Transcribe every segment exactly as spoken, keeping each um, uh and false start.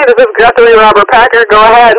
This is Guthrie Robert Packer. Go ahead.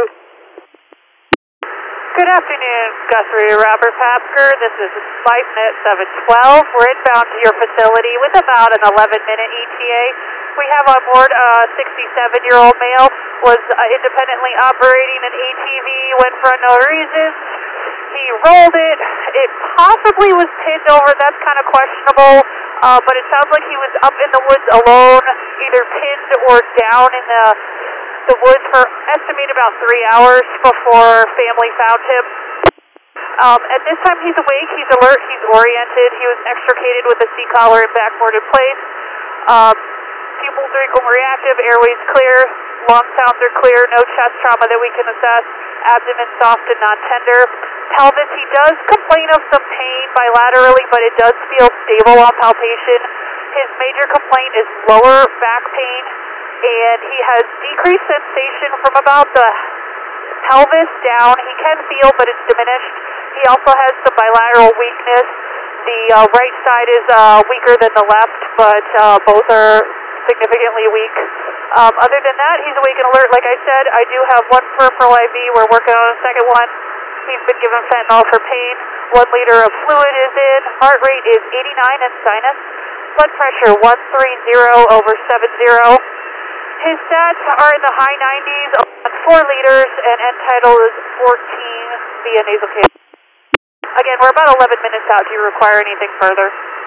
Good afternoon, Guthrie Robert Packer. This is FlightNet seven twelve. We're inbound to your facility with about an eleven minute E T A. We have on board a sixty-seven-year-old male, was uh, independently operating an A T V when for unknown reasons. He rolled it. It possibly was pinned over. That's kind of questionable, uh, but it sounds like he was up in the woods alone, either pinned or down in the the woods for estimate about three hours before family found him. Um, at this time he's awake, he's alert, he's oriented. He was extricated with a C-collar and backboard in place. Um, pupils are equal reactive, airways clear, lung sounds are clear, no chest trauma that we can assess, abdomen soft and non-tender. Pelvis, he does complain of some pain bilaterally, but it does feel stable on palpation. His major complaint is lower back pain, and he has decreased sensation from about the pelvis down. He can feel, but it's diminished. He also has some bilateral weakness. The uh, right side is uh, weaker than the left, but uh, both are significantly weak. Um, other than that, he's awake and alert. Like I said, I do have one peripheral I V. We're working on a second one. He's been given fentanyl for pain. One liter of fluid is in. Heart rate is eighty-nine in sinus. Blood pressure one thirty over seventy. His stats are in the high nineties on four liters, and end tidal is fourteen via nasal case. Again, we're about eleven minutes out. Do you require anything further?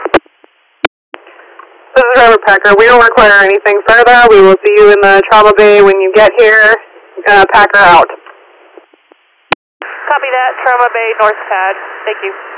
This is Robert Packer. We don't require anything further. We will see you in the trauma bay when you get here. Uh, Packer out. Copy that. Trauma Bay, North Pad. Thank you.